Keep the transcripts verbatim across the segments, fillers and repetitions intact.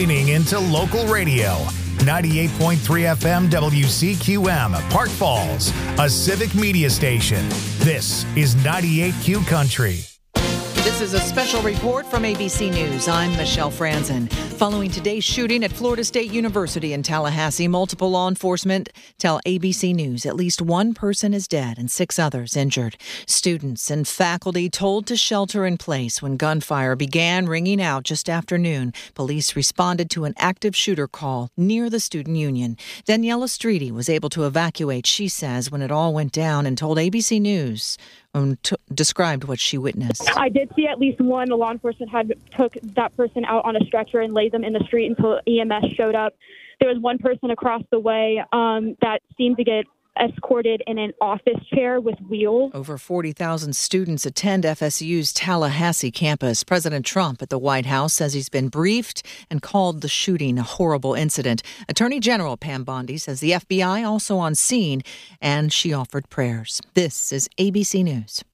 leaning into local radio. ninety-eight point three F M W C Q M, Park Falls, a civic media station. This is ninety-eight Q Country. This is a special report from A B C News. I'm Michelle Franzen. Following today's shooting at Florida State University in Tallahassee, multiple law enforcement tell A B C News at least one person is dead and six others injured. Students and faculty told to shelter in place when gunfire began ringing out just after noon. Police responded to an active shooter call near the student union. Daniela Streety was able to evacuate, she says, when it all went down, and told A B C News Um, t- described what she witnessed. I did see at least one. The law enforcement had took that person out on a stretcher and laid them in the street until E M S showed up. There was one person across the way um, that seemed to get escorted in an office chair with wheels. Over forty thousand students attend F S U's Tallahassee campus. President Trump at the White House says he's been briefed and called the shooting a horrible incident. Attorney General Pam Bondi says the F B I also on scene, and she offered prayers. This is A B C News.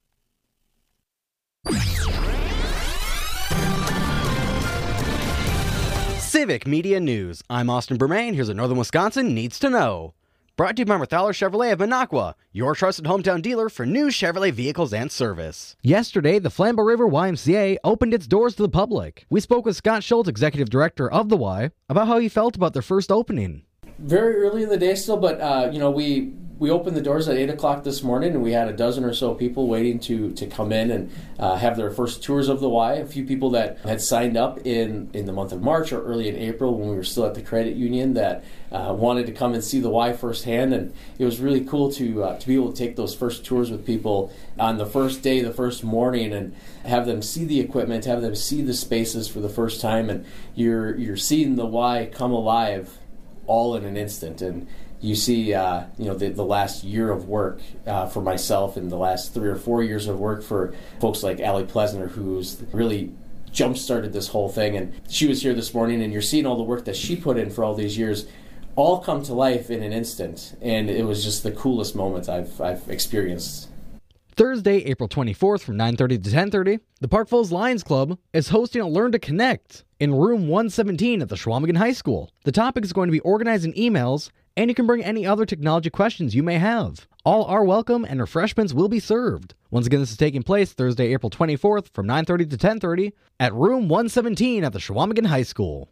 Civic Media News. I'm Austin Bermain. Here's what Northern Wisconsin needs to know. Brought to you by Marthaler Chevrolet of Minocqua, your trusted hometown dealer for new Chevrolet vehicles and service. Yesterday, the Flambeau River Y M C A opened its doors to the public. We spoke with Scott Schultz, executive director of the Y, about how he felt about their first opening. Very early in the day still, but uh, you know, we we opened the doors at eight o'clock this morning, and we had a dozen or so people waiting to to come in and uh, have their first tours of the Y. A few people that had signed up in, in the month of March or early in April when we were still at the credit union that uh, wanted to come and see the Y firsthand, and it was really cool to uh, to be able to take those first tours with people on the first day, the first morning, and have them see the equipment, have them see the spaces for the first time, and you're you're seeing the Y come alive all in an instant. And you see, uh, you know, the, the last year of work uh, for myself and the last three or four years of work for folks like Allie Plesner, who's really jump-started this whole thing. And she was here this morning, and you're seeing all the work that she put in for all these years all come to life in an instant. And it was just the coolest moment I've I've experienced. Thursday, April twenty-fourth from nine thirty to ten thirty, the Park Falls Lions Club is hosting a Learn to Connect in room one seventeen at the Schwamigan High School. The topic is going to be organizing emails, and you can bring any other technology questions you may have. All are welcome, and refreshments will be served. Once again, this is taking place Thursday, April twenty-fourth from nine thirty to ten thirty at room one seventeen at the Schwamigan High School.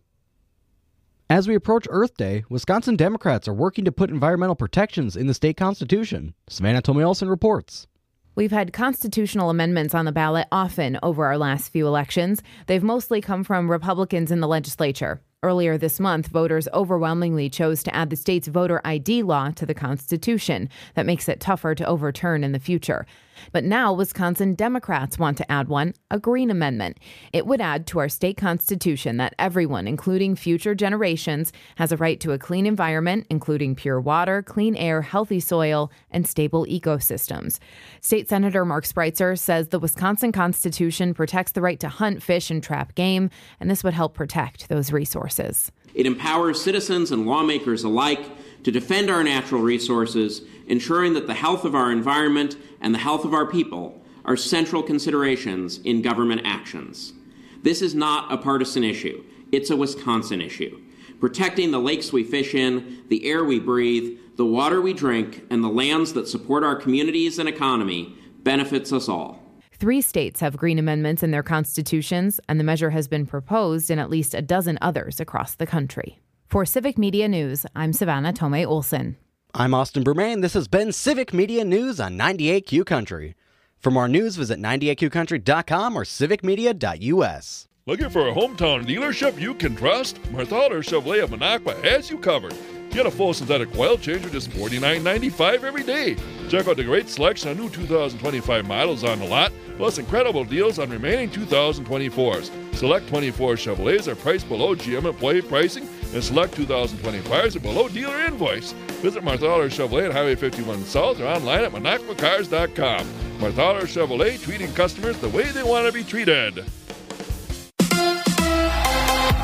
As we approach Earth Day, Wisconsin Democrats are working to put environmental protections in the state constitution. Savannah Tomey-Olson reports. We've had constitutional amendments on the ballot often over our last few elections. They've mostly come from Republicans in the legislature. Earlier this month, voters overwhelmingly chose to add the state's voter I D law to the Constitution. That makes it tougher to overturn in the future. But now Wisconsin Democrats want to add one, a Green Amendment. It would add to our state constitution that everyone, including future generations, has a right to a clean environment, including pure water, clean air, healthy soil, and stable ecosystems. State Senator Mark Spreitzer says the Wisconsin Constitution protects the right to hunt, fish, and trap game, and this would help protect those resources. It empowers citizens and lawmakers alike to defend our natural resources, ensuring that the health of our environment and the health of our people are central considerations in government actions. This is not a partisan issue. It's a Wisconsin issue. Protecting the lakes we fish in, the air we breathe, the water we drink, and the lands that support our communities and economy benefits us all. Three states have green amendments in their constitutions, and the measure has been proposed in at least a dozen others across the country. For Civic Media News, I'm Savannah Tomey-Olson. I'm Austin Bermain. This has been Civic Media News on ninety-eight Q Country. For more news, visit ninety-eight q country dot com or civic media dot u s. Looking for a hometown dealership you can trust? Marthaler Chevrolet of Minocqua has you covered. Get a full synthetic oil change for just forty-nine ninety-five every day. Check out the great selection of new two thousand twenty-five models on the lot, plus incredible deals on remaining two thousand twenty-fours. Select twenty-four Chevrolets are priced below G M employee pricing, and select two thousand twenty-fives are below dealer invoice. Visit Marthaler Chevrolet at Highway fifty-one South or online at minocqua cars dot com. Marthaler Chevrolet, treating customers the way they want to be treated. The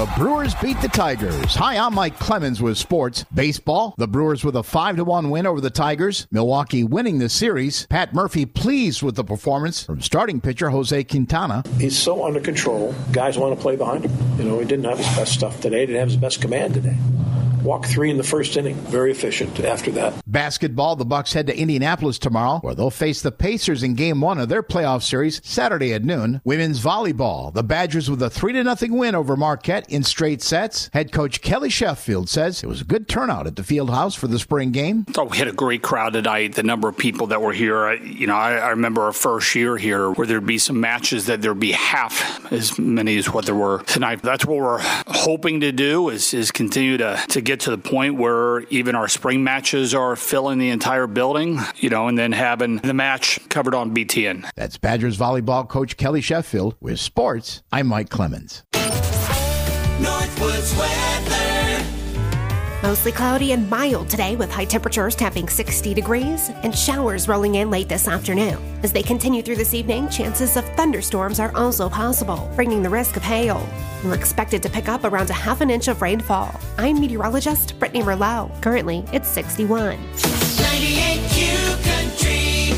The Brewers beat the Tigers. Hi, I'm Mike Clemens with sports. Baseball, the Brewers with a five to one win over the Tigers. Milwaukee winning the series. Pat Murphy pleased with the performance from starting pitcher Jose Quintana. He's so under control. Guys want to play behind him. You know, he didn't have his best stuff today. He didn't have his best command today. Walked three in the first inning. Very efficient after that. Basketball, the Bucks head to Indianapolis tomorrow, where they'll face the Pacers in game one of their playoff series Saturday at noon. Women's volleyball, the Badgers with a three to nothing win over Marquette in straight sets. Head coach Kelly Sheffield says it was a good turnout at the field house for the spring game. I thought we had a great crowd tonight. The number of people that were here, I, you know, I, I remember our first year here where there'd be some matches that there'd be half as many as what there were tonight. That's what we're hoping to do is, is continue to, to get to the point where even our spring matches are filling the entire building, you know, and then having the match covered on B T N. That's Badgers volleyball coach Kelly Sheffield. With sports, I'm Mike Clemens. Northwoods weather. Mostly cloudy and mild today with high temperatures tapping sixty degrees and showers rolling in late this afternoon. As they continue through this evening, chances of thunderstorms are also possible, bringing the risk of hail. We're expected to pick up around a half an inch of rainfall. I'm meteorologist Brittany Merlot. Currently, it's sixty-one. ninety-eight Q Country.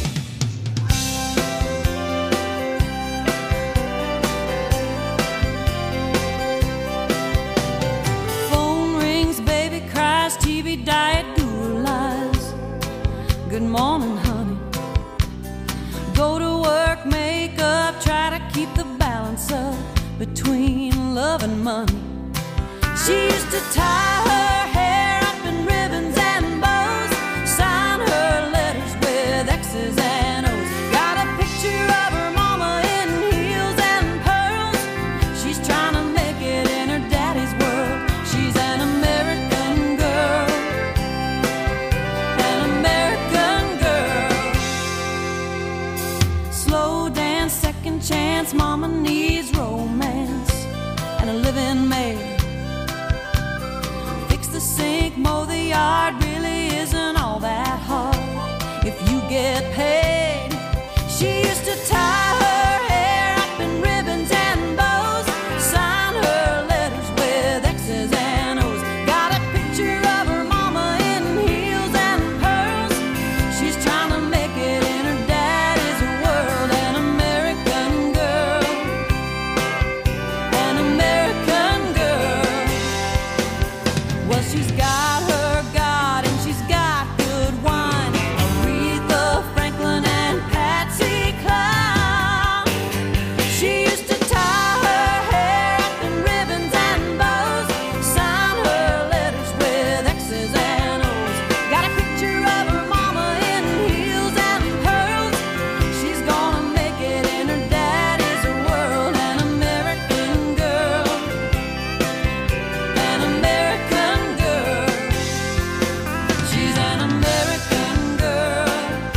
Phone rings, baby cries, T V diet, guru lies. Good morning, honey. Go to work, make up, try to keep the balance up between love and money. She used to tie her hair up in ribbons and bows, sign her letters with X's and O's. Got a picture of her mama in heels and pearls. She's trying to make it in her daddy's world. She's an American girl, an American girl. Slow dance, second chance, mama needs romance and a living maid. Fix the sink, mow the yard, really isn't all that hard if you get paid. She used to tie her hair up in ribbons and bows, sign her letters with X's and O's. Got a picture of her mama in heels and pearls. She's trying to make it in her daddy's world. An American girl, an American girl. Well, she's got her God and she's got good wine. Aretha Franklin and Patsy Cline. She used to tie her hair up in ribbons and bows, sign her letters with X's and O's. Got a picture of her mama in heels and pearls. She's gonna make it in her daddy's world. An American girl, an American girl. She's an American girl.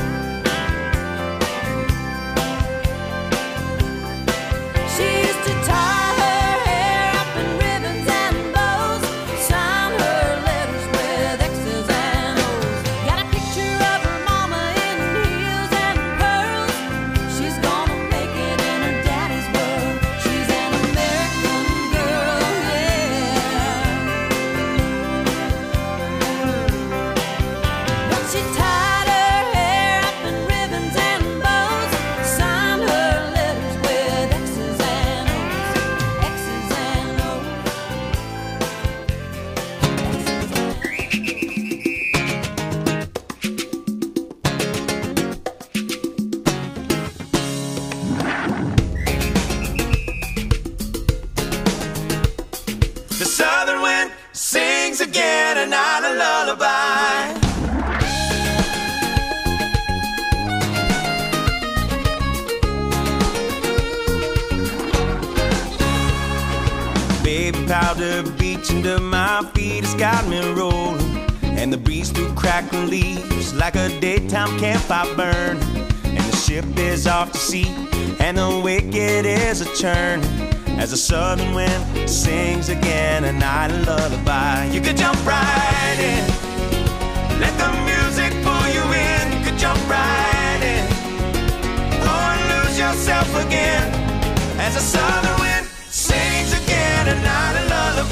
She used to tie her hair up in ribbons and bows, sign her letters with X's and O's. Got a picture of her mama in heels and pearls. She's gonna make it in her daddy's world. She's an American girl, yeah. But she tied her hair up in ribbons and bows, signed her letters with X's and O's, X's and O's. The southern wind sings again, a night a lullaby. Baby powder beach under my feet has got me rolling, and the breeze through crackling leaves like a daytime campfire burn. And the ship is off to sea, and the wicked is a churn, as the southern wind sings again a night a lullaby. You could jump right in, let the music pull you in. You could jump right in, or lose yourself again, as the southern wind sings again a night a lullaby.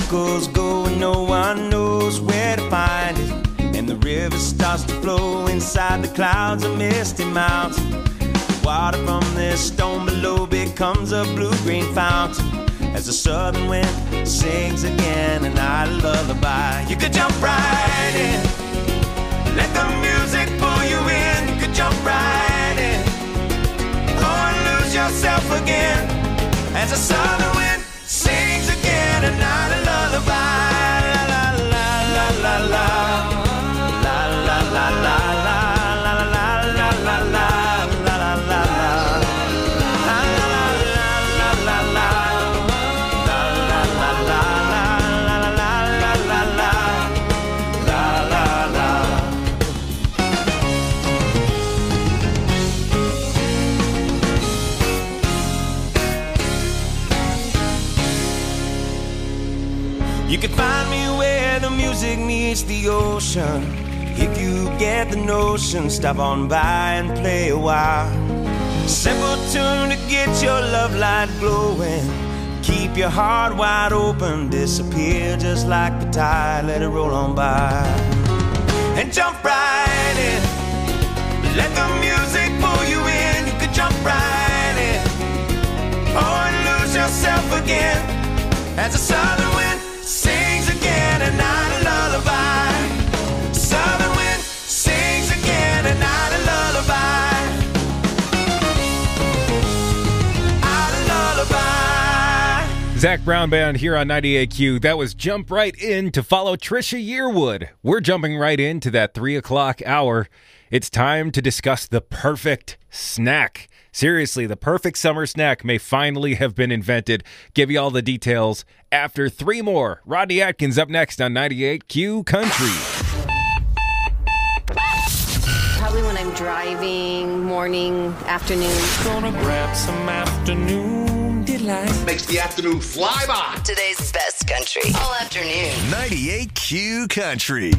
chemicals go and no one knows where to find it. And the river starts to flow inside the clouds of misty mountain. The water from this stone below becomes a blue-green fountain as the southern wind sings again an idle lullaby. You could jump right in, let the music pull you in. You could jump right in, oh, and lose yourself again as the southern wind sings again and not a lullaby. La la la la la la la la la la la la la la la la la. You can find me where the music meets the ocean. If you get the notion, stop on by and play a while. Simple tune to get your love light glowing. Keep your heart wide open, disappear just like the tide, let it roll on by. And jump right in, let the music pull you in. You could jump right in, oh, and lose yourself again as the southern wind sings again and not a lullaby. Southern wind sings again and not a lullaby. Not a lullaby. Zach Brown Band here on ninety-eight Q. That was Jump Right In to follow Trisha Yearwood. We're jumping right into that three o'clock hour. It's time to discuss the perfect snack. Seriously, the perfect summer snack may finally have been invented. Give you all the details after three more. Rodney Atkins up next on ninety-eight Q Country. Probably when I'm driving, morning, afternoon. Gonna grab some afternoon delight. Makes the afternoon fly by. Today's best country. All afternoon. ninety-eight Q Country.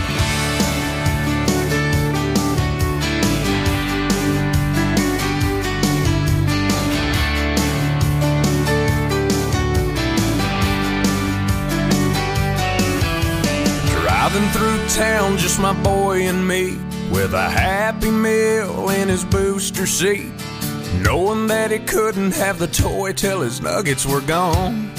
Driving through town, just my boy and me, with a Happy Meal in his booster seat, knowing that he couldn't have the toy till his nuggets were gone.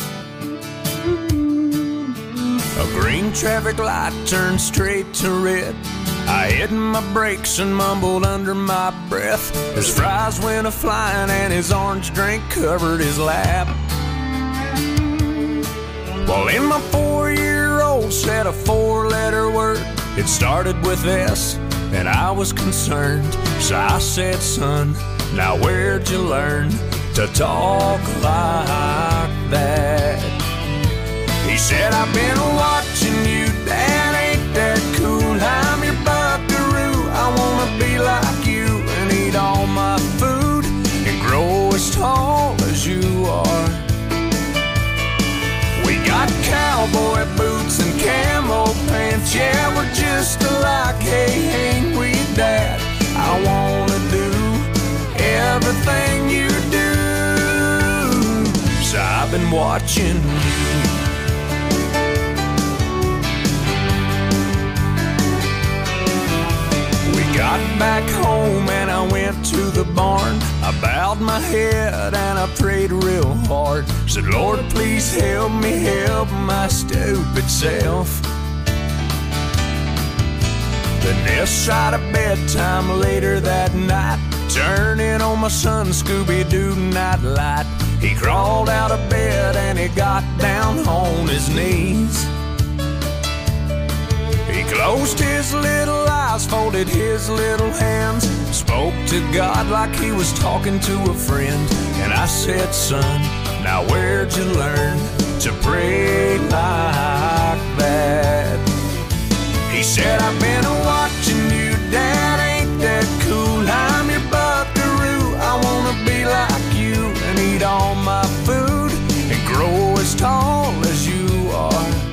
A green traffic light turned straight to red. I hit my brakes and mumbled under my breath. His fries went a-flying and his orange drink covered his lap. Well, in my four-year-old said a four-letter word. It started with S, and I was concerned. So I said, son, now where'd you learn to talk like that? He said, I've been watching you, Dad, ain't that cool? I'm your buckaroo, I wanna be like you and eat all my food and grow as tall as you are. We got cowboy boots and camo pants, yeah, we're just alike, hey, ain't we, Dad? I wanna do everything you do, so I've been watching you. Got back home and I went to the barn. I bowed my head and I prayed real hard. Said, Lord, please help me help my stupid self. Then this side of bedtime later that night, turning on my son Scooby-Doo nightlight. He crawled out of bed and he got down on his knees. He closed his little eyes, folded his little hands, spoke to God like he was talking to a friend. And I said, son, now where'd you learn to pray like that? He said, I've been watching you, Dad, ain't that cool? I'm your buckaroo, I wanna be like you and eat all my food and grow as tall as you are.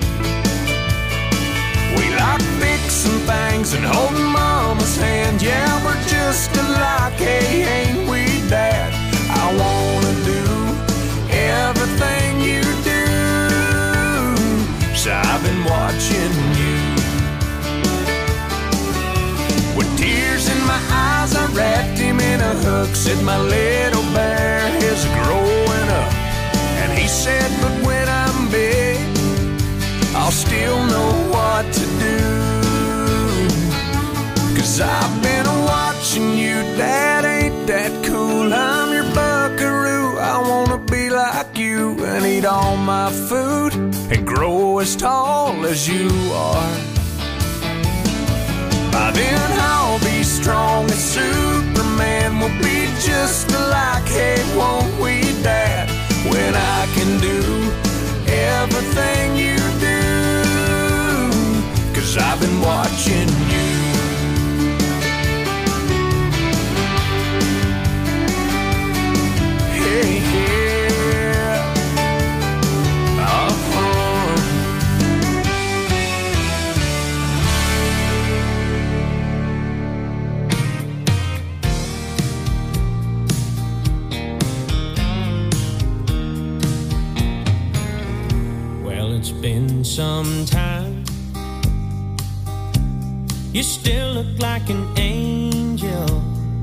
We like fixing things and holding Mama's hand. Yeah, we're just alike, hey, ain't we, Dad? I wanna do everything you do, watching you. With tears in my eyes, I wrapped him in a hook. Said my little bear is growing up. And he said, but when I'm big, I'll still know what to do. Cause I've been watching you, Dad, ain't that cool? I'm your buckaroo, I wanna be like you and eat all my food and grow as tall as you are. By then I'll be strong as Superman. We'll be just alike, hey, won't we, Dad? When I can do everything you do. Cause I've been watching you. Hey, yeah. Uh-huh. Well, it's been some time. You still look like an angel.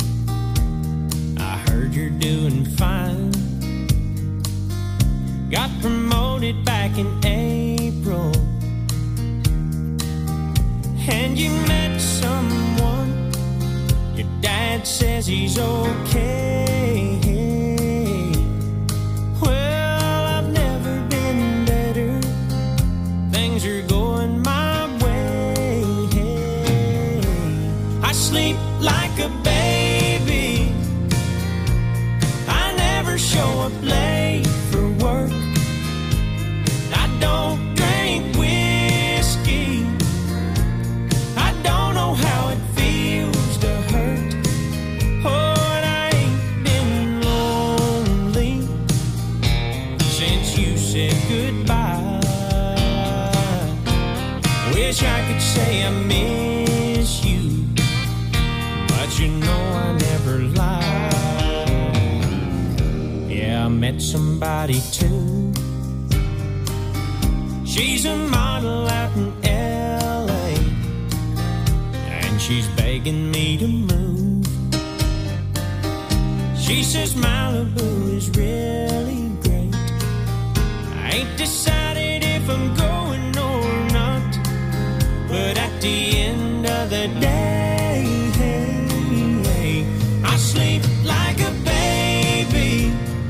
I heard you're doing fine. Got promoted back in April. And you met someone. Your dad says he's okay. Well, I've never been better. Things are going my way. I sleep like a baby. I never show up late for work. I don't drink whiskey. I don't know how it feels to hurt. Oh, and I ain't been lonely since you said goodbye. Wish I could say I miss you, but you know I never lie. Yeah, I met somebody too. She's a model out in L A, and she's begging me to move. She says Malibu is really great. I ain't decided if I'm going or not, but at the end of the day, I sleep like a baby.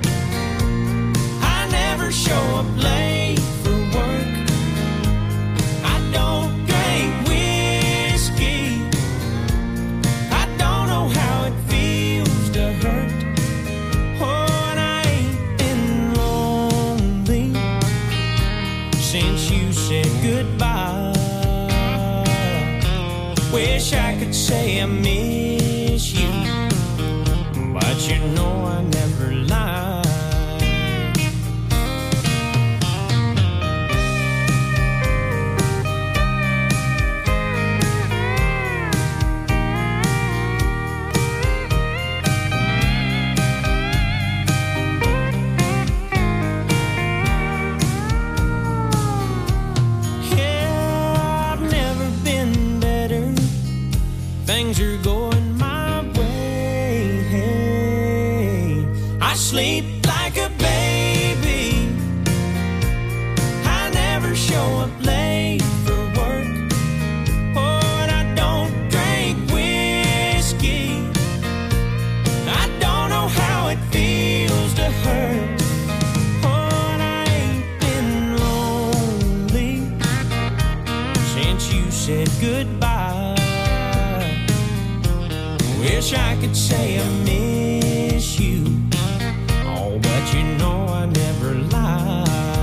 I never show up late for work. I don't drink whiskey. I don't know how it feels to hurt. Oh, and I ain't been lonely since you said goodbye. Wish I could say I miss you, but you know I never lie. Yeah, I've never been better. Things are going my way. I sleep like a baby. I never show up late for work. Oh, and I don't drink whiskey. I don't know how it feels to hurt. Oh, and I ain't been lonely since you said goodbye. Wish I could say I miss you. Oh, but you know I never lie.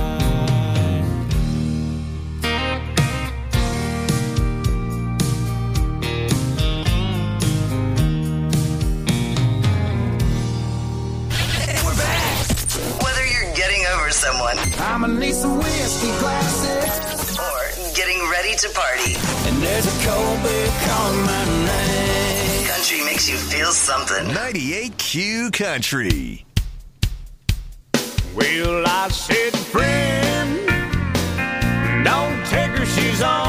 We're back. Whether you're getting over someone, I'ma need some whiskey glasses, or getting ready to party, and there's a cold beer calling my name. country makes you feel something. ninety-eight Q Country. Well, I said, friend, don't take her, she's on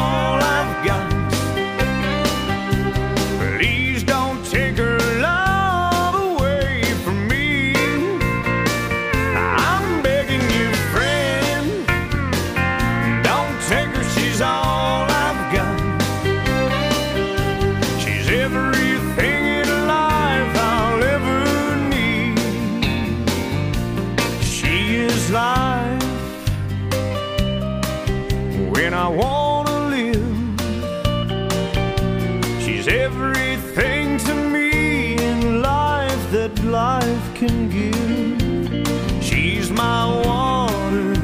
She's everything to me in life that life can give. She's my water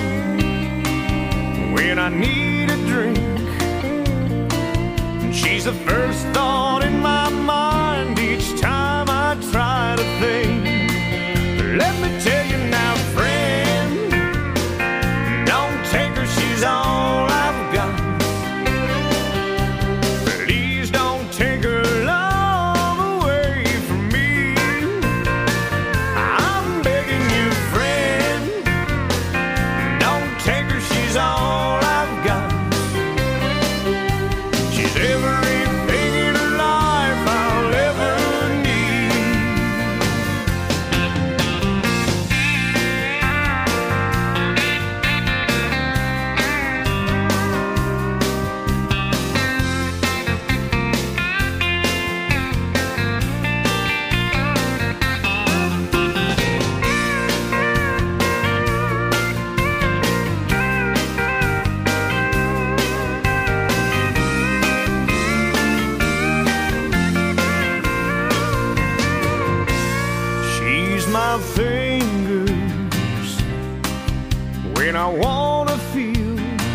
when I need a drink. And she's the first thought in my mind each time I try to think. Let me tell you now, friend, don't take her, she's all I've got. Please don't take her love away from me. I'm begging you, friend, don't take her, she's all I've got. She's everything in life I'll ever need. She's my fingers when I wanna feel.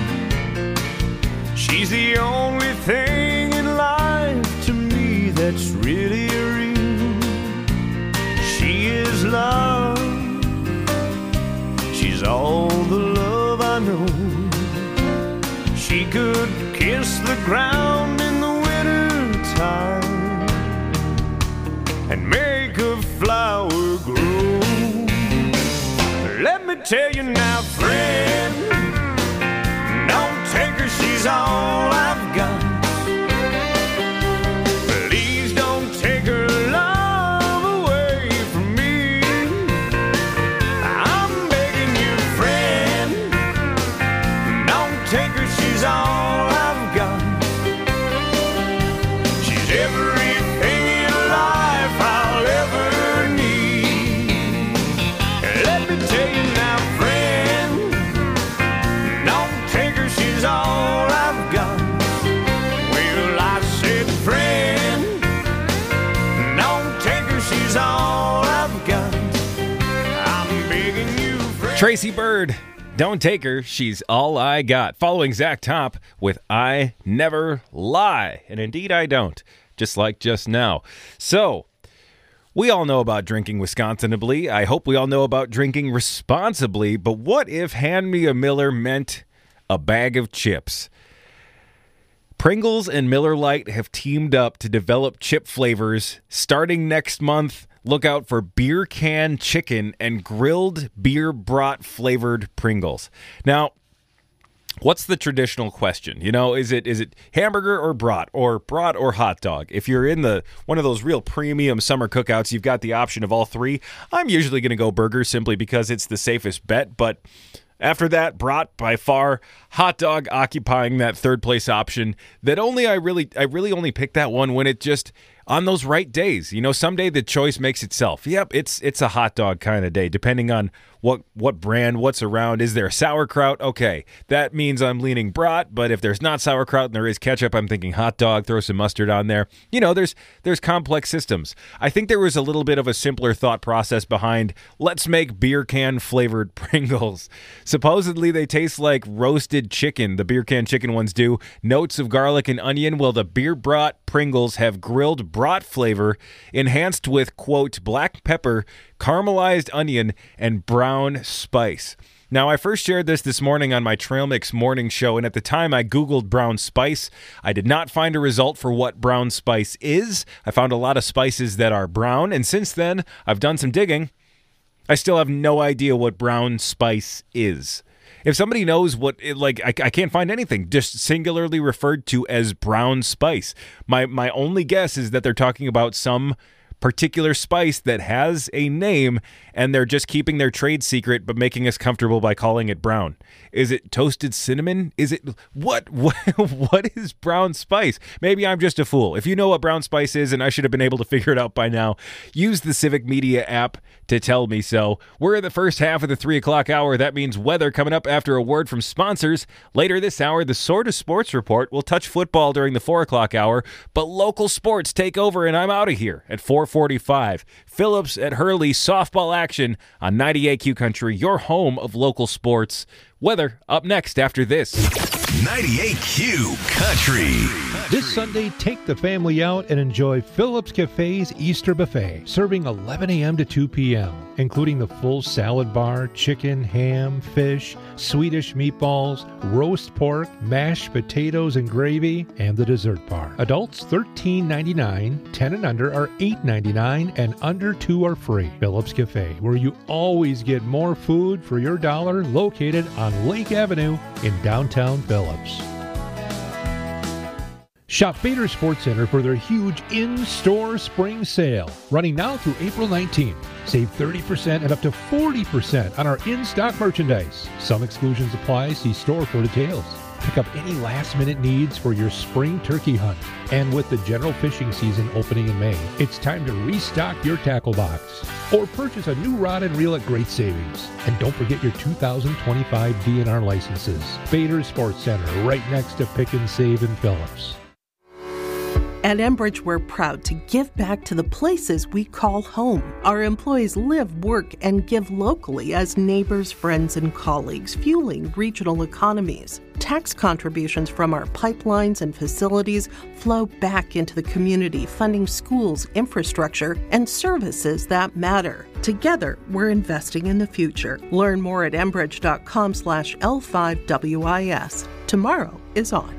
She's the only thing in life to me that's really real. She is love. She's all the love I know. She could kiss the ground in the winter time and make a flower grow. Let me tell you now, friend, don't take her, she's all I've got. Please don't take her love away from me. I'm begging you, friend, don't take her, she's all I've got. She's everything in life I'll ever need. Let me tell you now, friend, don't take her, she's all I've got. Well, I said, friend, don't take her, she's all I've got. I'm begging you, friend. Tracy Bird, don't take her, she's all I got. Following Zach Top with I Never Lie. And indeed I don't, just like just now. So, we all know about drinking Wisconsinably. I hope we all know about drinking responsibly. But what if Hand Me a Miller meant a bag of chips? Pringles and Miller Lite have teamed up to develop chip flavors. Starting next month, look out for beer can chicken and grilled beer brat flavored Pringles. Now, what's the traditional question? You know, is it is it hamburger or brat, or brat or hot dog? If you're in the one of those real premium summer cookouts, you've got the option of all three. I'm usually going to go burger simply because it's the safest bet, but after that, brat by far, hot dog occupying that third place option. That only I really I really only pick that one when it just on those right days. You know, someday the choice makes itself. Yep, it's it's a hot dog kind of day, depending on what what brand, what's around. Is there sauerkraut? Okay, that means I'm leaning brat, but if there's not sauerkraut and there is ketchup, I'm thinking hot dog, throw some mustard on there. You know, there's there's complex systems. I think there was a little bit of a simpler thought process behind let's make beer can flavored Pringles. Supposedly they taste like roasted chicken. The beer can chicken ones do. Notes of garlic and onion. Well, the beer brat Pringles have grilled brat flavor enhanced with, quote, black pepper, caramelized onion, and brown spice. Now, I first shared this this morning on my Trail Mix morning show, and at the time I Googled brown spice. I did not find a result for what brown spice is. I found a lot of spices that are brown, and since then, I've done some digging. I still have no idea what brown spice is. If somebody knows what, it, like, I, I can't find anything just singularly referred to as brown spice. My my only guess is that they're talking about some particular spice that has a name, and they're just keeping their trade secret but making us comfortable by calling it brown? Is it toasted cinnamon? Is it what what what is brown spice? Maybe I'm just a fool. If you know what brown spice is, and I should have been able to figure it out by now, use the Civic Media app to tell me so. We're in the first half of the three o'clock hour. That means weather coming up after a word from sponsors. Later this hour, the Sort of Sports Report will touch football during the four o'clock hour, but local sports take over, and I'm out of here at four forty-five. Phillips at Hurley softball action on ninety-eight Q Country, your home of local sports. Weather up next after this. ninety-eight Q Country. This Sunday, take the family out and enjoy Phillips Cafe's Easter Buffet, serving eleven a.m. to two p.m., including the full salad bar, chicken, ham, fish, Swedish meatballs, roast pork, mashed potatoes and gravy, and the dessert bar. Adults thirteen ninety-nine, ten and under are eight ninety-nine, and under two are free. Phillips Cafe, where you always get more food for your dollar, located on Lake Avenue in downtown Phillips. Shop Bader Sports Center for their huge in-store spring sale, running now through April nineteenth. Save thirty percent and up to forty percent on our in-stock merchandise. Some exclusions apply. See store for details. Pick up any last-minute needs for your spring turkey hunt. And with the general fishing season opening in May, it's time to restock your tackle box. Or purchase a new rod and reel at great savings. And don't forget your two thousand twenty-five D N R licenses. Bader Sports Center, right next to Pick and Save in Phillips. At Enbridge, we're proud to give back to the places we call home. Our employees live, work, and give locally as neighbors, friends, and colleagues, fueling regional economies. Tax contributions from our pipelines and facilities flow back into the community, funding schools, infrastructure, and services that matter. Together, we're investing in the future. Learn more at enbridge.com slash L5WIS. Tomorrow is on.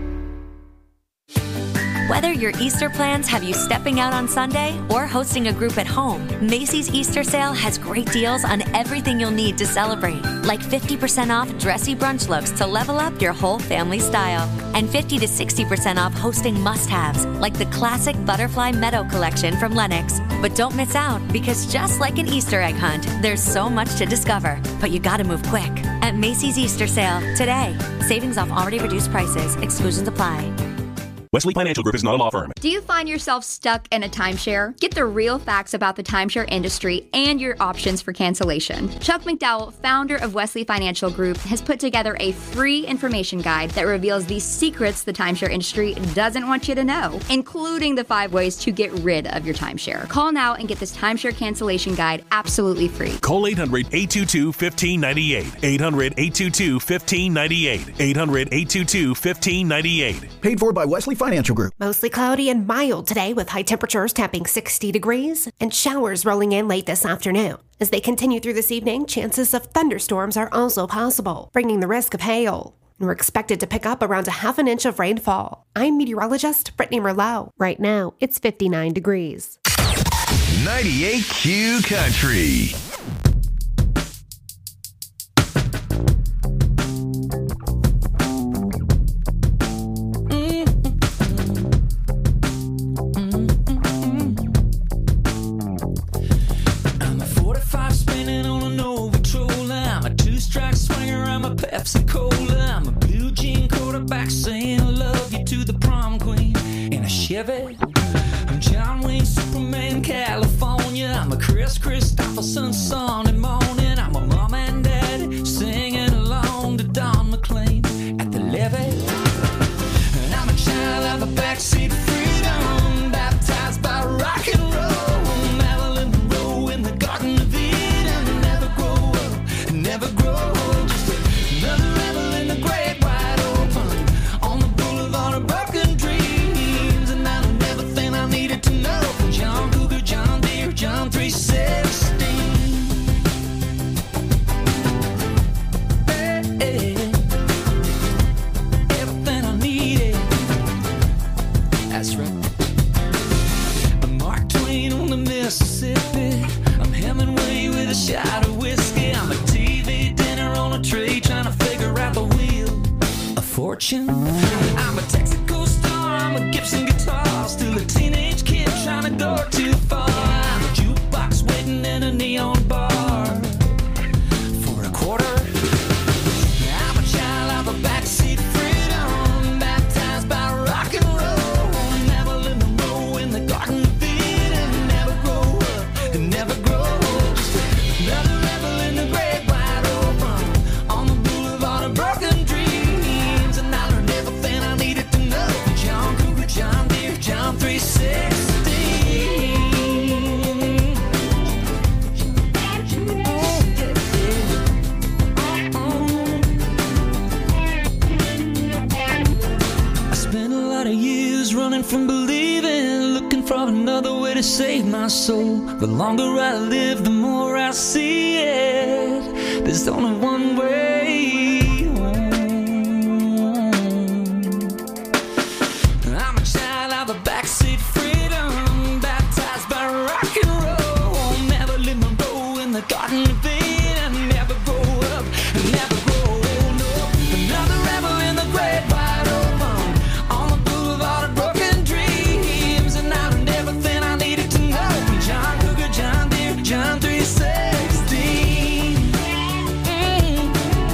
Whether your Easter plans have you stepping out on Sunday or hosting a group at home, Macy's Easter sale has great deals on everything you'll need to celebrate, like fifty percent off dressy brunch looks to level up your whole family style, and fifty to sixty percent off hosting must-haves, like the classic Butterfly Meadow collection from Lenox. But don't miss out, because just like an Easter egg hunt, there's so much to discover, but you gotta move quick. At Macy's Easter sale today. Savings off already reduced prices. Exclusions apply. Wesley Financial Group is not a law firm. Do you find yourself stuck in a timeshare? Get the real facts about the timeshare industry and your options for cancellation. Chuck McDowell, founder of Wesley Financial Group, has put together a free information guide that reveals the secrets the timeshare industry doesn't want you to know, including the five ways to get rid of your timeshare. Call now and get this timeshare cancellation guide absolutely free. Call eight hundred, eight two two, one five nine eight. eight hundred, eight two two, one five nine eight. eight hundred, eight two two, one five nine eight. Paid for by Wesley Financial Group. Mostly cloudy and mild today with high temperatures tapping sixty degrees and showers rolling in late this afternoon. As they continue through this evening, chances of thunderstorms are also possible, bringing the risk of hail. And we're expected to pick up around a half an inch of rainfall. I'm meteorologist Brittany Merlot. Right now, it's fifty-nine degrees. ninety-eight Q Country. Pepsi Cola, I'm a blue jean quarterback saying I love you to the prom queen in a Chevy. I'm John Wayne, Superman, California. I'm a Chris Christopherson, Sunday morning. I'm a mom and dad singing along to Don McLean at the levee. And I'm a child of a backseat freedom, baptized by rock and roll. Marilyn Monroe in the Garden of Eden. Never grow up, never grow up. Mississippi, I'm Hemingway with a shot of whiskey. I'm a T V dinner on a tray trying to figure out the wheel of fortune. I'm a Texaco star, I'm a Gibson guitar, still a teenage kid trying to go too far. lot of years running from believing, looking for another way to save my soul. The longer I live, the more I see it. There's only one way home. I'm a child of the backseat freedom, baptized by rock and roll. Never live my role in the Garden of Eden. Never grow up, never grow old. No, another rebel in the great wide open, on the boulevard of broken dreams, and I learned everything I needed to know from John Cougar, John Deere, John three sixteen. Mm.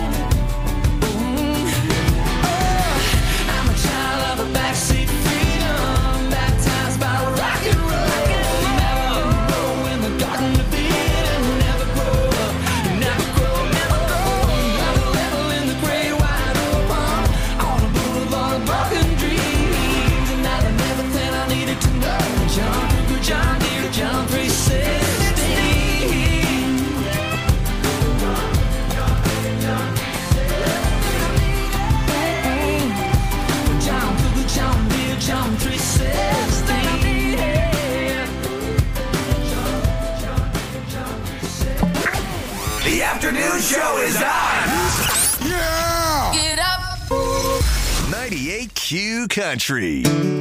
Mm. Oh, I'm a child of the backseat freedom, baptized by rock and roll. Never grow in the Garden of Eden. Never grow up, never grow, never grow. Another level in the great wide open, on the boulevard of broken dreams, and I learned everything I needed to know. John Cougar, John Deere, John three sixteen. John Cougar, John Deere, John three sixteen. The afternoon show is on. Yeah! Get up. ninety-eight Q Country.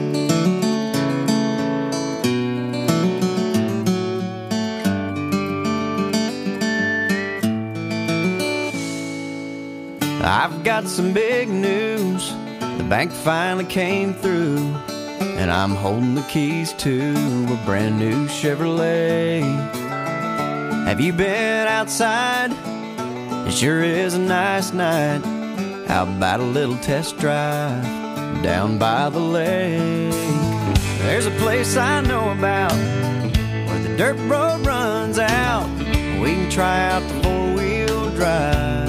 I've got some big news. The bank finally came through, and I'm holding the keys to a brand new Chevrolet. Have you been outside? It sure is a nice night. How about a little test drive down by the lake? There's a place I know about where the dirt road runs out. We can try out the four-wheel drive.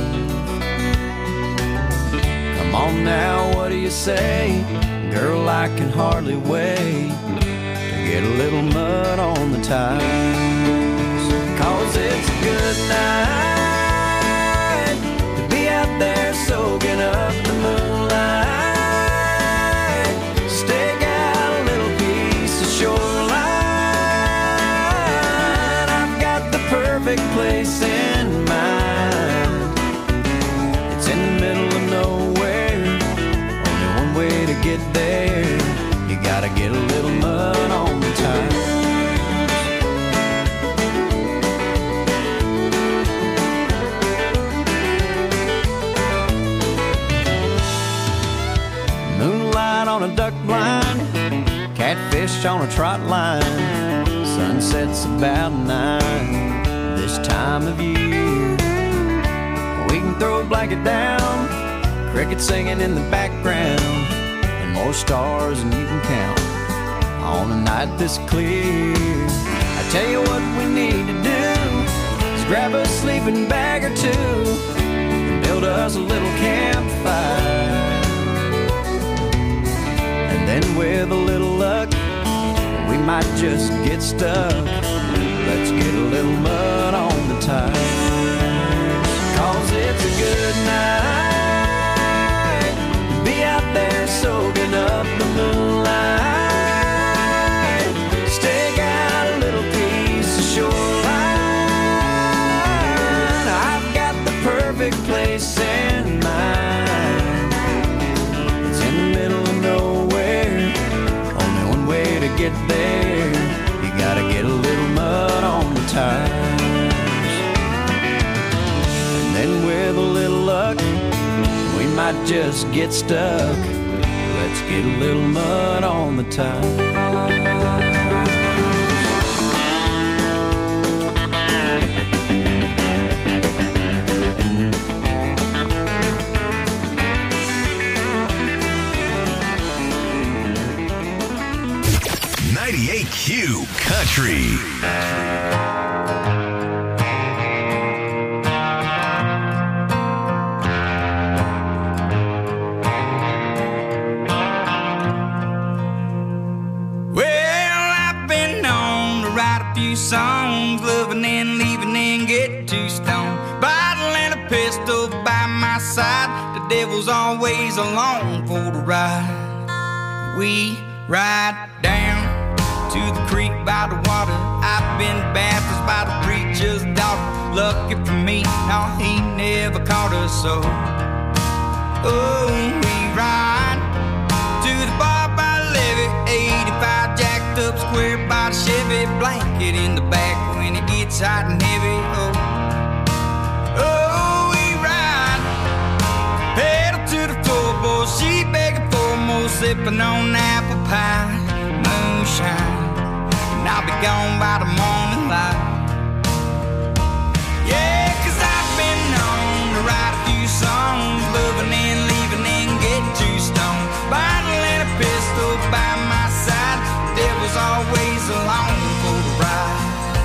Come on now, what do you say? Girl, I can hardly wait to get a little mud on the tires. Cause it's a good night to be out there soaking up the moonlight. Stake out a little piece of shoreline. I've got the perfect place in mind. It's in the middle of nowhere, only one way to get there. You gotta get a little mud on the tires. Moonlight on a duck blind, catfish on a trot line. Sunset's about nine this time of year. We can throw a blanket down, crickets singing in the background, and more stars than you can count on a night this clear. I tell you what we need to do is grab a sleeping bag or two and build us a little campfire. And then with a little luck, we might just get stuck. Let's get a little mud on the tires. Cause it's a good night to be out there soaking up the moonlight. Stake out a little piece of shoreline. I've got the perfect place in mind. It's in the middle of nowhere, only one way to get there. You gotta get a little mud on the tires. And then with a little luck, we might just get stuck. Let's get a little mud on the tires. ninety-eight Q Country. Songs, loving and leaving and get too stoned. Bottle and a pistol by my side. The devil's always along for the ride. We ride down to the creek by the water. I've been baptized by the preacher's daughter. Lucky for me, no, he never caught us so. Oh, we ride to the bar by the levee, eighty-five jacked up square by the Chevy, blanket in the back when it gets hot and heavy. Oh, oh, we ride, pedal to the floorboard, she begging for more, sipping on apple pie, moonshine, and I'll be gone by the morning light. Yeah, 'cause I've been known to write a few songs, loving and leaving and get too stoned. Bottle and a pistol by my side, the devil's always along for the ride.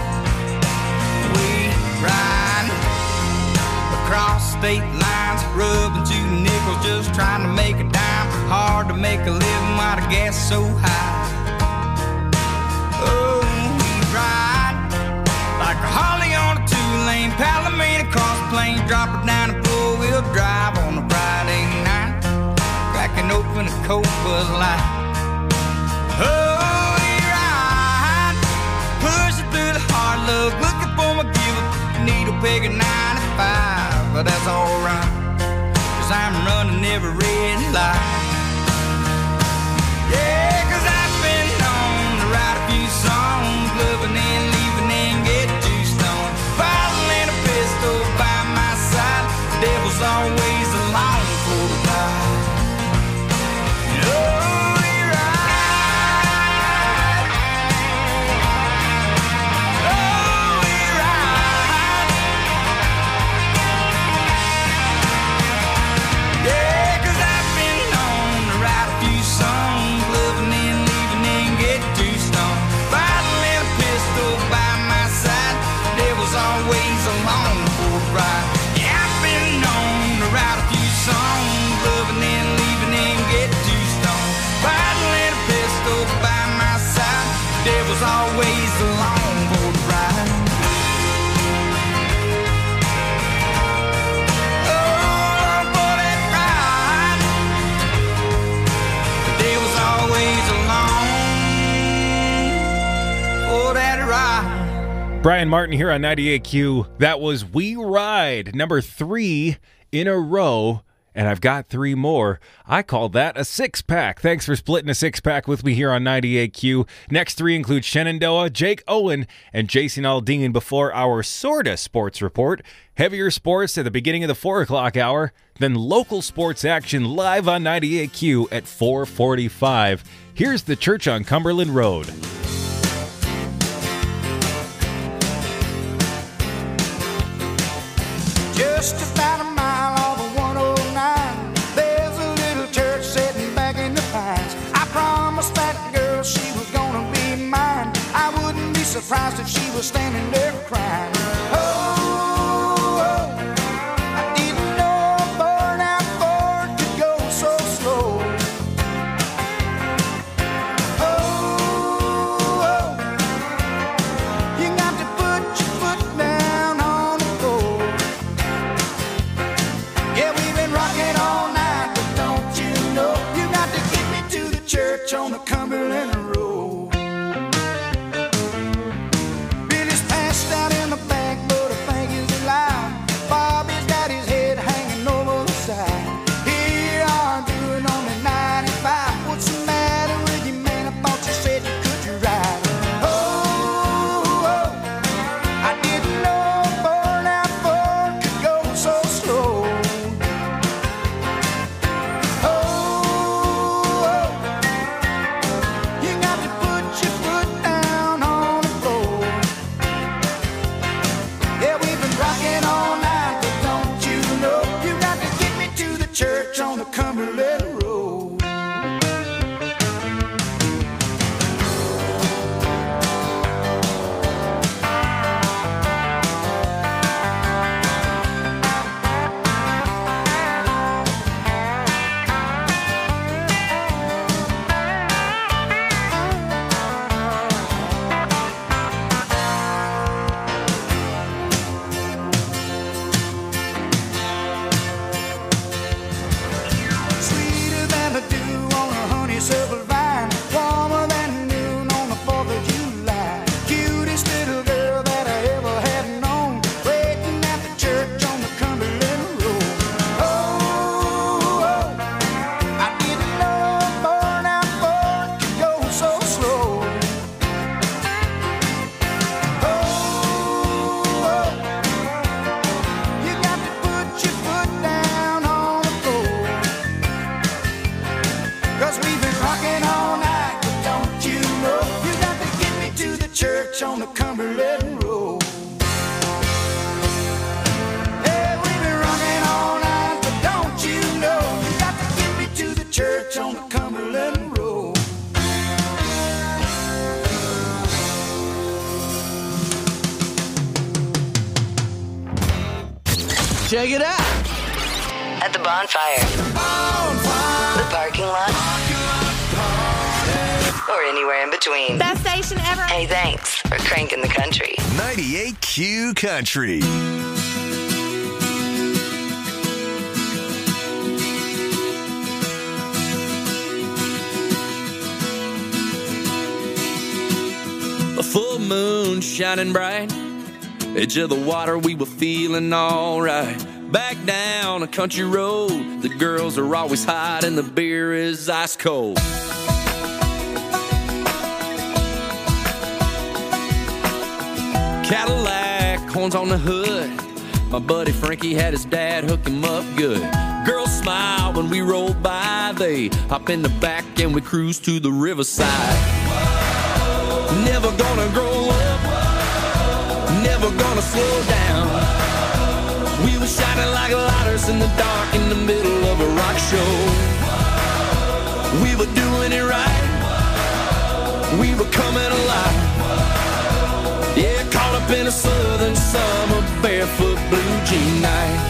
We ride across state lines, rubbing two nickels, just trying to make a dime. Hard to make a living while the gas is so high. Oh, we ride like a Harley on a two-lane Palomino cross plains, drop it down and four-wheel drive on a Friday night, cracking open a cold Bud Light. Oh, we ride, pushing through the hard luck, looking for my give-up, needle peg at ninety-five, but that's alright, 'cause I'm running every red light. Yeah, 'cause I've been known to write a few songs, loving and leaving and get too stoned. Bottle and a pistol by my side, the devil's always along for the ride. Oh, we ride. Oh, we ride. Yeah, 'cause I've been known to write a few songs, loving and leaving and get too stoned. Bottle and a pistol by my side, the devil's always along for the ride. Yeah, I've been known to write a few songs, loving and leaving and get too stoned. Bottle and a pistol by my side, the devil's always along for the ride. Oh, for that ride, the devil's always along for that ride. Brian Martin here on ninety-eight Q. That was We Ride, number three in a row, and I've got three more. I call that a six-pack. Thanks for splitting a six-pack with me here on ninety-eight Q. Next three include Shenandoah, Jake Owen, and Jason Aldean before our sorta sports report. Heavier sports at the beginning of the four o'clock hour, then local sports action live on ninety-eight Q at four forty-five. Here's the Church on Cumberland Road. Just about a mile off of one oh nine, there's a little church sitting back in the pines. I promised that girl she was gonna be mine. I wouldn't be surprised if she was standing there crying. Oh, oh, I didn't know a burnout Ford could go so slow. Oh, oh, you got to put your foot down on the floor. Yeah, we've been rocking all night, but don't you know, you got to get me to the church on the Cumberland Road. Billy's passed out in the back, but I think he's alive. Bobby's got his head hanging over the side. Here I'm doing only ninety-five. What's the matter with you, man? I thought you said you could ride. Oh, oh, I didn't know a burnout Ford could go so slow. Oh, oh, you church on the Cumberland Road. Hey, we've been running all night, but don't you know you got to get me to the church on the Cumberland Road. Check it out. At the bonfire. bonfire. The parking lot. Or anywhere in between. Best station ever. Hey, thanks for cranking the country. ninety-eight Q Country. A full moon shining bright. Edge of the water, we were feeling alright. Back down a country road, the girls are always hot and the beer is ice cold. Cadillac, horns on the hood. My buddy Frankie had his dad hook him up good. Girls smile when we roll by. They hop in the back and we cruise to the riverside. Never gonna grow up, never gonna slow down. We were shining like lighters in the dark in the middle of a rock show. We were doing it right, we were coming alive. Yeah, caught up in a southern summer, barefoot blue jean night.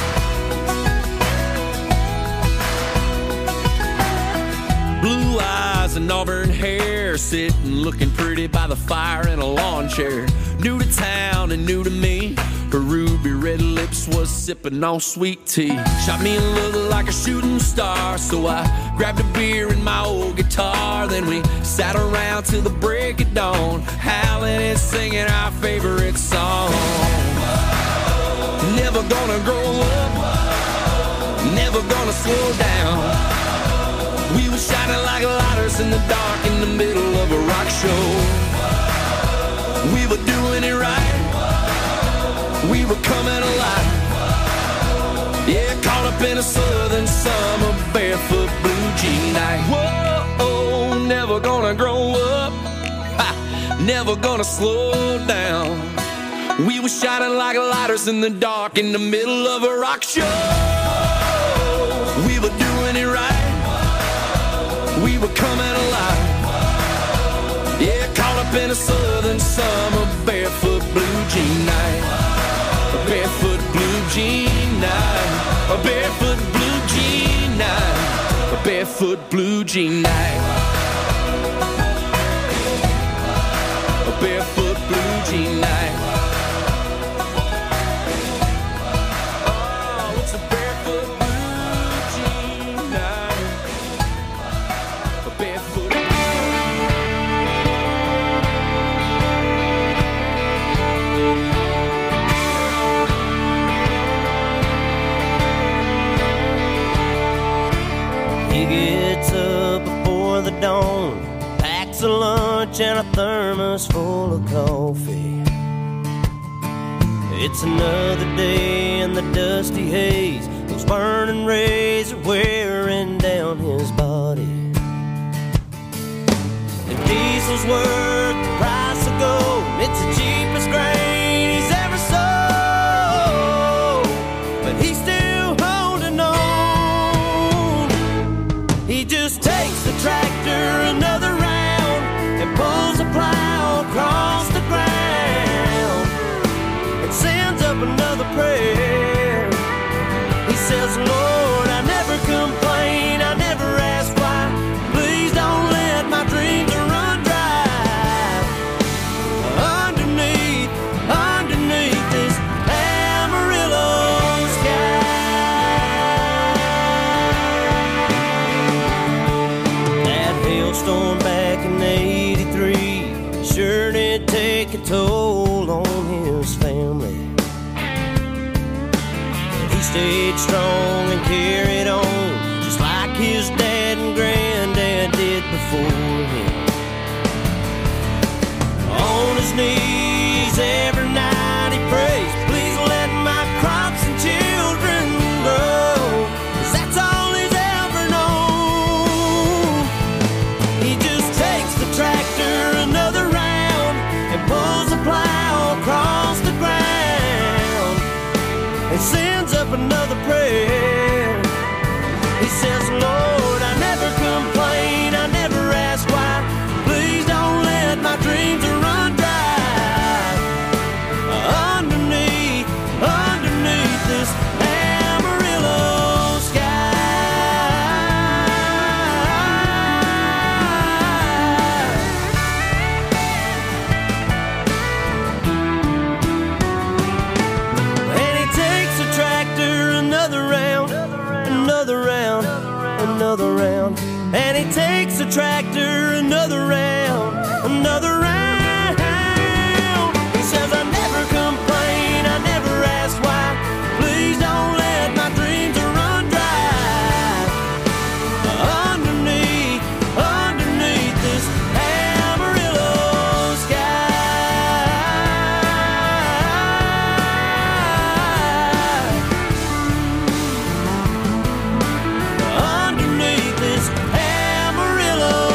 Blue eyes and auburn hair, sitting looking pretty by the fire in a lawn chair. New to town and new to me, her ruby red lips was sipping on sweet tea. Shot me a look like a shooting star, so I grabbed a beer and my old guitar. Then we sat around till the break of dawn, howling and singing our favorite song. Never gonna grow up, never gonna slow down. We were shining like lighters in the dark in the middle of a rock show. We were doing it right, we were coming alive. Yeah, caught up in a southern summer, barefoot blue jean night. Whoa, never gonna grow up, ha, never gonna slow down. We were shining like lighters in the dark in the middle of a rock show. We were doing it right, we were coming alive. Yeah, caught up in a southern summer, barefoot blue jean night. A barefoot blue jean night. A barefoot blue jean night. A barefoot blue jean night. A barefoot blue jean night. Oh, it's a barefoot blue jean night. A barefoot. He gets up before the dawn, packs a lunch and a thermos full of coffee. It's another day in the dusty haze, those burning rays are wearing down his body. If diesel's worth the price of gold, it's the cheapest grain he's ever sold, but he's still holding on. He just takes the tractor another round and pulls a plow across the ground and sends up another prayer. He says, Lord, I never complain, I never ask why. Please don't let my dreams run dry. Underneath, underneath this Amarillo sky. That hailstorm back in eighty-three sure did take a toll on his family. But he stayed strong and carried on, just like his dad and granddad did before him. On his knees every night he prays, please let my crops and children grow, 'cause that's all he's ever known. He just takes the tractor another round and pulls another tractor, another round, another round. He says, I never complain, I never ask why. Please don't let my dreams run dry. Underneath, underneath this Amarillo sky. Underneath this Amarillo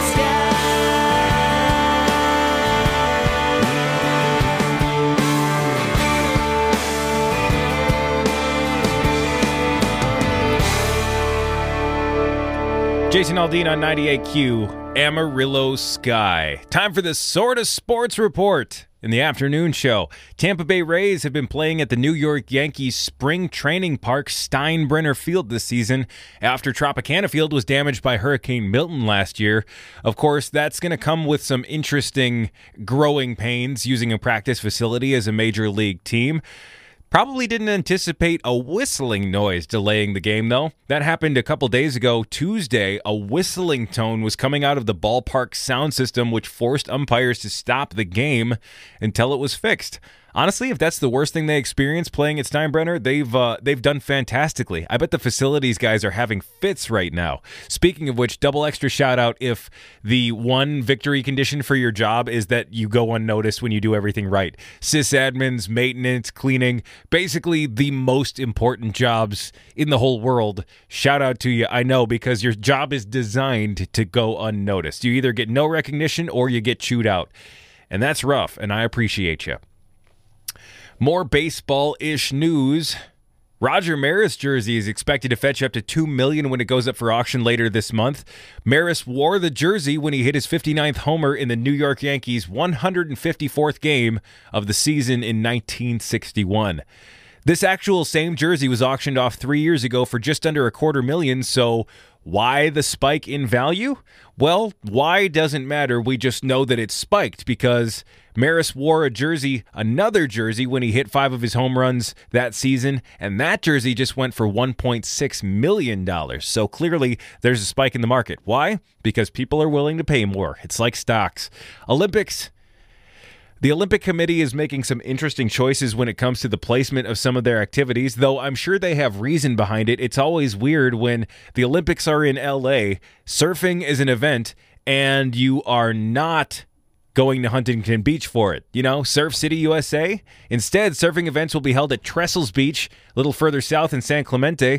Jason Aldean on ninety-eight Q, Amarillo Sky. Time for the Sorta Sports Report. In the afternoon show, Tampa Bay Rays have been playing at the New York Yankees spring training park Steinbrenner Field this season after Tropicana Field was damaged by Hurricane Milton last year. Of course, that's going to come with some interesting growing pains using a practice facility as a major league team. Probably didn't anticipate a whistling noise delaying the game, though. That happened a couple days ago. Tuesday, a whistling tone was coming out of the ballpark sound system, which forced umpires to stop the game until it was fixed. Honestly, if that's the worst thing they experienced playing at Steinbrenner, they've uh, they've done fantastically. I bet the facilities guys are having fits right now. Speaking of which, double extra shout out if the one victory condition for your job is that you go unnoticed when you do everything right. Sysadmins, maintenance, cleaning, basically the most important jobs in the whole world. Shout out to you. I know, because your job is designed to go unnoticed. You either get no recognition or you get chewed out. And that's rough, and I appreciate you. More baseball-ish news. Roger Maris jersey is expected to fetch up to two million dollars when it goes up for auction later this month. Maris wore the jersey when he hit his fifty-ninth homer in the New York Yankees' one hundred fifty-fourth game of the season in nineteen sixty-one. This actual same jersey was auctioned off three years ago for just under a quarter million, so why the spike in value? Well, why doesn't matter. We just know that it spiked because Maris wore a jersey, another jersey, when he hit five of his home runs that season, and that jersey just went for one point six million dollars. So clearly, there's a spike in the market. Why? Because people are willing to pay more. It's like stocks. Olympics. The Olympic Committee is making some interesting choices when it comes to the placement of some of their activities, though I'm sure they have reason behind it. It's always weird when the Olympics are in L A, surfing is an event, and you are not going to Huntington Beach for it. You know, Surf City, U S A? Instead, surfing events will be held at Trestles Beach, a little further south in San Clemente.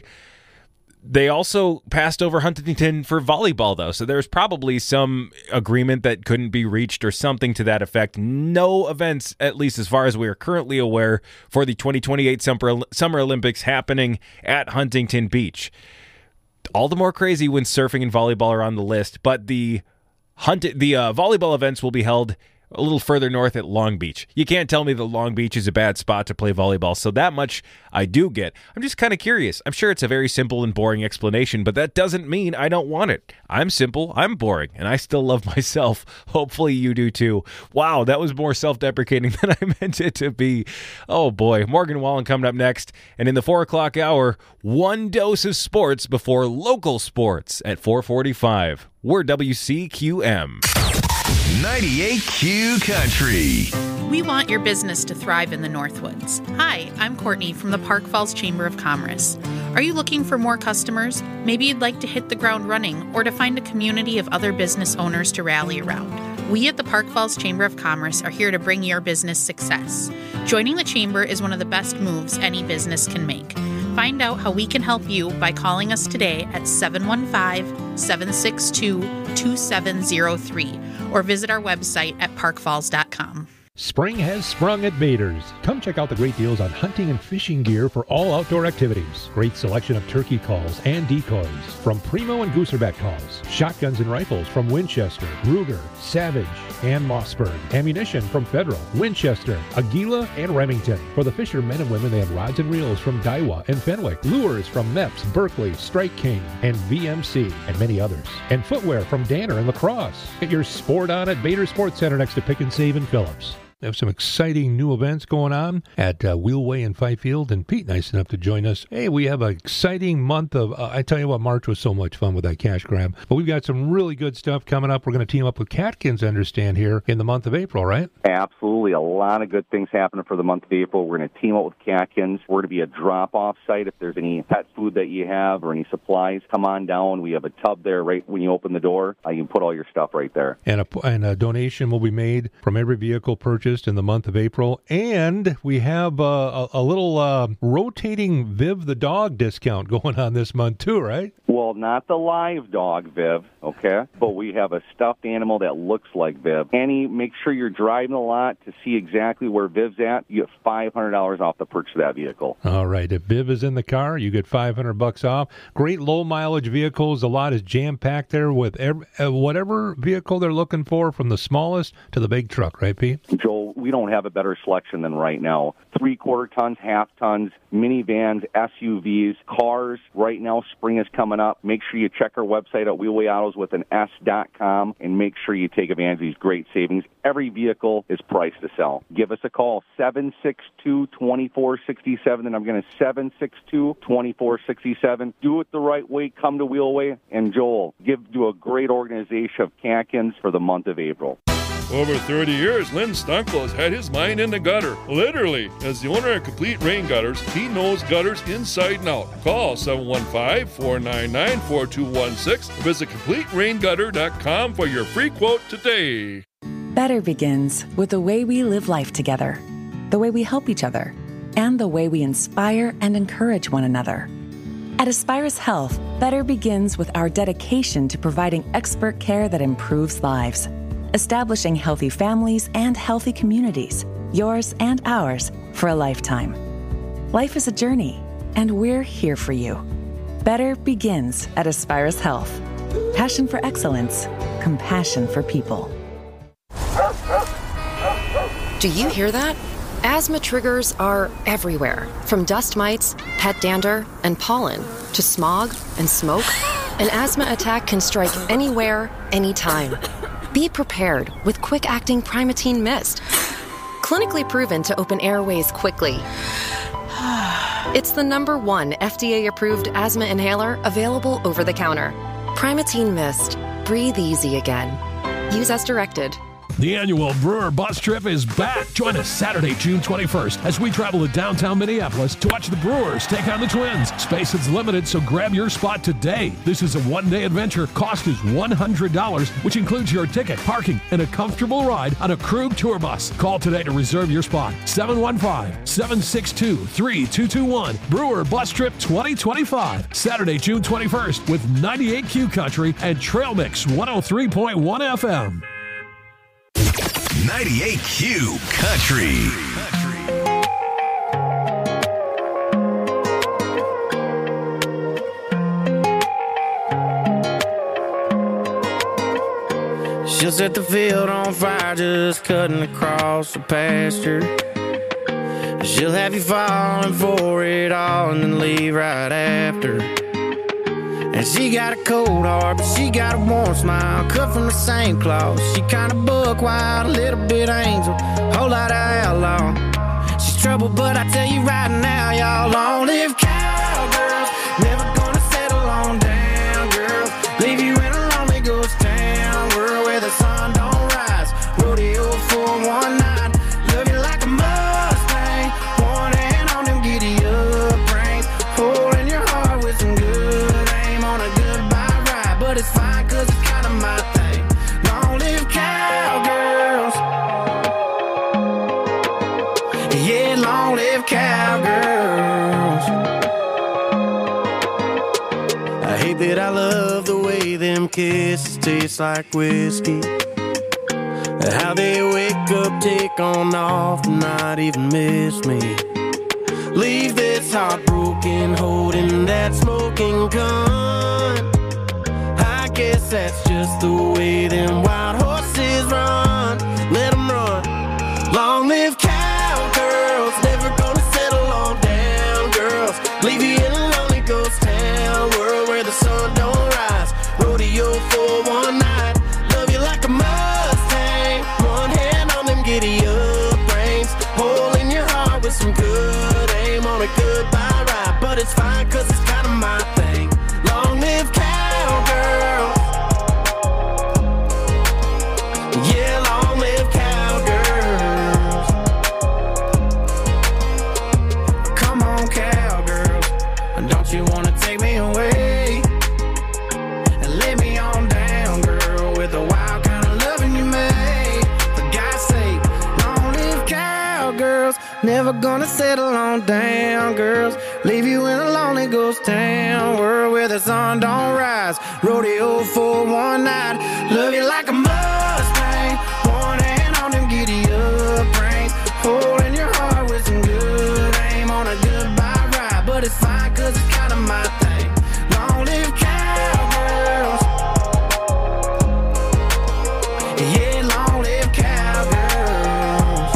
They also passed over Huntington for volleyball, though, so there's probably some agreement that couldn't be reached or something to that effect. No events, at least as far as we are currently aware, for the twenty twenty-eight Summer, Summer Olympics happening at Huntington Beach. All the more crazy when surfing and volleyball are on the list, but the hunt the uh, volleyball events will be held a little further north at Long Beach. You can't tell me that Long Beach is a bad spot to play volleyball, so that much I do get. I'm just kind of curious. I'm sure it's a very simple and boring explanation, but that doesn't mean I don't want it. I'm simple, I'm boring, and I still love myself. Hopefully you do too. Wow, that was more self-deprecating than I meant it to be. Oh boy, Morgan Wallen coming up next, and in the four o'clock hour, one dose of sports before local sports at four forty-five. We're W C Q M. ninety-eight Q Country. We want your business to thrive in the Northwoods. Hi, I'm Courtney from the Park Falls Chamber of Commerce. Are you looking for more customers? Maybe you'd like to hit the ground running or to find a community of other business owners to rally around. We at the Park Falls Chamber of Commerce are here to bring your business success. Joining the Chamber is one of the best moves any business can make. Find out how we can help you by calling us today at seven one five, seven six two, two seven zero three or visit our website at park falls dot com. Spring has sprung at Bader's. Come check out the great deals on hunting and fishing gear for all outdoor activities. Great selection of turkey calls and decoys from Primo and Gooserback calls. Shotguns and rifles from Winchester, Ruger, Savage, and Mossberg. Ammunition from Federal, Winchester, Aguila, and Remington. For the fishermen and women, they have rods and reels from Daiwa and Fenwick. Lures from Mepps, Berkeley, Strike King, and V M C, and many others. And footwear from Danner and Lacrosse. Get your sport on at Bader Sports Center next to Pick and Save in Phillips. We have some exciting new events going on at uh, Wheelway in Fifield, and Pete, nice enough to join us. Hey, we have an exciting month of, uh, I tell you what, March was so much fun with that cash grab, but we've got some really good stuff coming up. We're going to team up with Catkins, I understand, here in the month of April, right? Absolutely. A lot of good things happening for the month of April. We're going to team up with Catkins. We're going to be a drop-off site. If there's any pet food that you have or any supplies, come on down. We have a tub there right when you open the door. Uh, you can put all your stuff right there. And a, and a donation will be made from every vehicle purchased in the month of April. And we have uh, a, a little uh, rotating Viv the dog discount going on this month too, right? Well, not the live dog, Viv, okay? But we have a stuffed animal that looks like Viv. Annie, make sure you're driving a lot to see exactly where Viv's at. You get five hundred dollars off the purchase of that vehicle. All right. If Viv is in the car, you get five hundred bucks off. Great low-mileage vehicles. The lot is jam-packed there with every, uh, whatever vehicle they're looking for, from the smallest to the big truck, right, Pete? Joel, we don't have a better selection than right now. Three-quarter tons, half-tons, minivans, S U Vs, cars. Right now, spring is coming up. Make sure you check our website at Wheelway Autos with an S dot com and make sure you take advantage of these great savings. Every vehicle is priced to sell. Give us a call, seven six two, two four six seven, and I'm going to seven six two, two four six seven. Do it the right way. Come to Wheelway. And Joel, give to a great organization of Catkins for the month of April. Over thirty years, Lynn Stunkel has had his mind in the gutter. Literally. As the owner of Complete Rain Gutters, he knows gutters inside and out. Call seven one five, four nine nine, four two one six. Visit complete rain gutter dot com for your free quote today. Better begins with the way we live life together, the way we help each other, and the way we inspire and encourage one another. At Aspirus Health, better begins with our dedication to providing expert care that improves lives, establishing healthy families and healthy communities, yours and ours, for a lifetime. Life is a journey, and we're here for you. Better begins at Aspirus Health. Passion for excellence, compassion for people. Do you hear that? Asthma triggers are everywhere, from dust mites, pet dander, and pollen, to smog and smoke. An asthma attack can strike anywhere, anytime. Be prepared with quick-acting Primatene Mist. Clinically proven to open airways quickly. It's the number one F D A-approved asthma inhaler available over the counter. Primatene Mist. Breathe easy again. Use as directed. The annual Brewer Bus Trip is back. Join us Saturday, June twenty-first, as we travel to downtown Minneapolis to watch the Brewers take on the Twins. Space is limited, so grab your spot today. This is a one-day adventure. Cost is one hundred dollars, which includes your ticket, parking, and a comfortable ride on a Krug tour bus. Call today to reserve your spot. seven one five, seven six two, three two two one. Brewer Bus Trip twenty twenty-five. Saturday, June twenty-first, with ninety-eight Q Country and Trail Mix one oh three point one F M. ninety-eight Q Country. She'll set the field on fire just cutting across the pasture. She'll have you falling for it all and then leave right after. And she got a cold heart, but she got a warm smile, cut from the same cloth. She kinda buck wild, a little bit angel, whole lot of outlaw. She's trouble, but I tell you right now, y'all, long live cowgirls. Never gonna settle on down, girls. Leave you in a lonely ghost town, world where the sun don't rise. Rodeo for one night, love you like a Mustang. One hand on them giddy up reins, holding your heart with some good. But it's fine, cause it's kinda my thing. Long live cowgirls. Yeah, long live cowgirls. I hate that I love the way them kisses taste like whiskey. How they wake up, take on off, and not even miss me. Leave this heartbroken, holding that smoking gun. Guess that's just the way them wild horses run. Let them run. Long live cowgirls. Never gonna settle on down, girls. Leave you in a lonely ghost town, world where the sun don't rise. Rodeo for one night, love you like a Mustang. One hand on them giddy up it's fine cause it's kind of my thing. Long live cowgirl. Yeah, long live cowgirls. Come on, cowgirls. Don't you wanna take me away and lay me on down, girl, with the wild kind of loving you made. For God's sake, long live cowgirls. Never gonna settle on down, girls. Leave you in a lonely ghost town world where the sun don't rise. Rodeo for one night. Love you like a Mustang. One hand on them giddy up reins. Holding your heart with some good aim on a goodbye ride. But it's fine cause it's kind of my thing. Long live cowgirls. Yeah, long live cowgirls.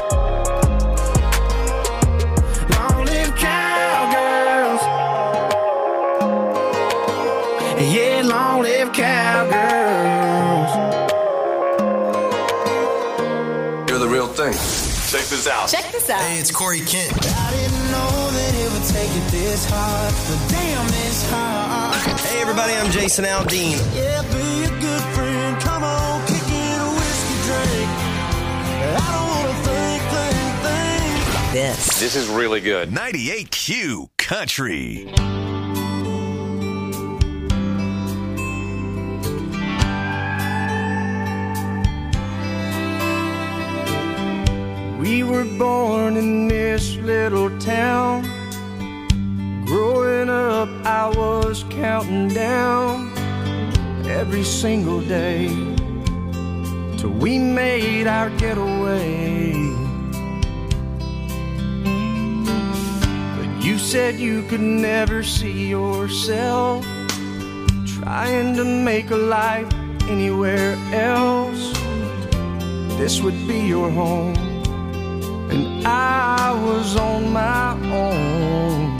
Long live cowgirls. Yeah, long live cowgirls. You're the real thing. Check this out. Check this out. Hey, it's Corey Kent. I didn't know that it would take it this hard, but damn, it's hard. Hey, everybody, I'm Jason Aldean. Yeah, be a good friend. Come on, kick in a whiskey drink. I don't want to think, think, think. This. This is really good. ninety-eight Q Country. We were born in this little town. Growing up, I was counting down every single day till we made our getaway. But you said you could never see yourself trying to make a life anywhere else. This would be your home, and I was on my own.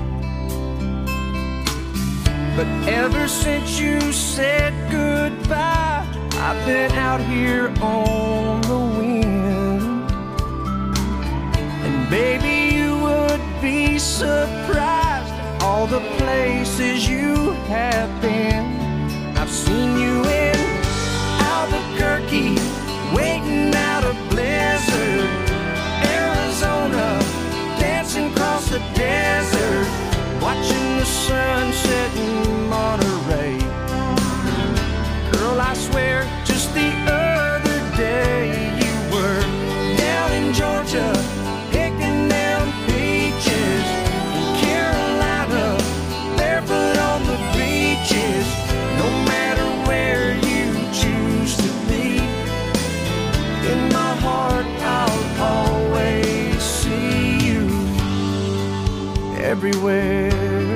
But ever since you said goodbye, I've been out here on the wind. And baby, you would be surprised at all the places you have been. I've seen you in Albuquerque, waiting out a blizzard, Arizona, dancing across the desert, watching the sunset in Monterey. Girl, I swear, just the other day you were down in Georgia, picking down peaches, in Carolina, barefoot on the beaches. No matter where you choose to be, in my heart I'll always see you everywhere.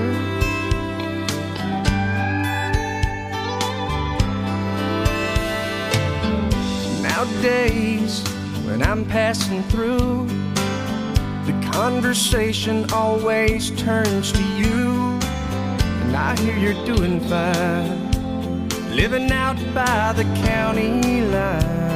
Nowadays, when I'm passing through, the conversation always turns to you. And I hear you're doing fine, living out by the county line.